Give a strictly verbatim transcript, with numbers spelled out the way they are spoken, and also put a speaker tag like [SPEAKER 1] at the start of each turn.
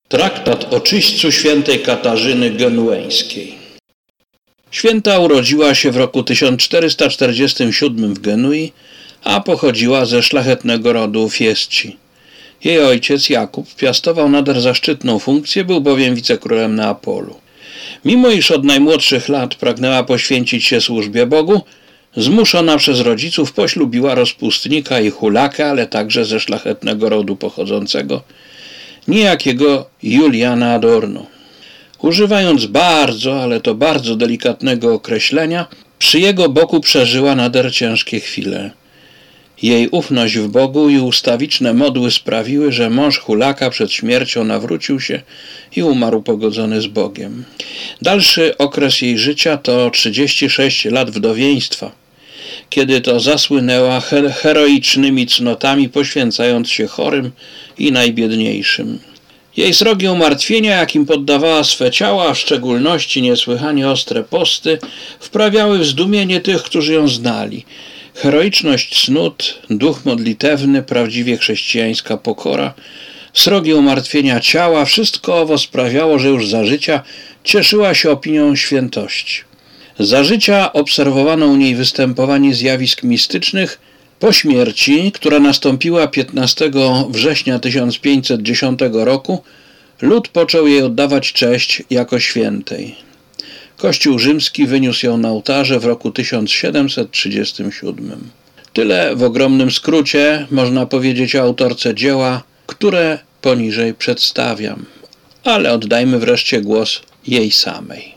[SPEAKER 1] Traktat o czyśćcu świętej Katarzyny Genueńskiej. Święta urodziła się w roku tysiąc czterysta czterdziestym siódmym w Genui, a pochodziła ze szlachetnego rodu Fiesci. Jej ojciec Jakub piastował nader zaszczytną funkcję, był bowiem wicekrólem Neapolu. Mimo iż od najmłodszych lat pragnęła poświęcić się służbie Bogu, zmuszona przez rodziców poślubiła rozpustnika i hulakę, ale także ze szlachetnego rodu pochodzącego, niejakiego Juliana Adorno. Używając bardzo, ale to bardzo delikatnego określenia, przy jego boku przeżyła nader ciężkie chwile. Jej ufność w Bogu i ustawiczne modły sprawiły, że mąż hulaka przed śmiercią nawrócił się i umarł pogodzony z Bogiem. Dalszy okres jej życia to trzydzieści sześć lat wdowieństwa, kiedy to zasłynęła heroicznymi cnotami, poświęcając się chorym i najbiedniejszym. Jej srogie umartwienia, jakim poddawała swe ciała, a w szczególności niesłychanie ostre posty, wprawiały w zdumienie tych, którzy ją znali. Heroiczność cnót, duch modlitewny, prawdziwie chrześcijańska pokora, srogie umartwienia ciała, wszystko owo sprawiało, że już za życia cieszyła się opinią świętości. Za życia obserwowano u niej występowanie zjawisk mistycznych. Po śmierci, która nastąpiła piętnastego września tysiąc pięćset dziesiątego roku, lud począł jej oddawać cześć jako świętej. Kościół rzymski wyniósł ją na ołtarze w roku tysiąc siedemset trzydziestym siódmym. Tyle w ogromnym skrócie można powiedzieć o autorce dzieła, które poniżej przedstawiam. Ale oddajmy wreszcie głos jej samej.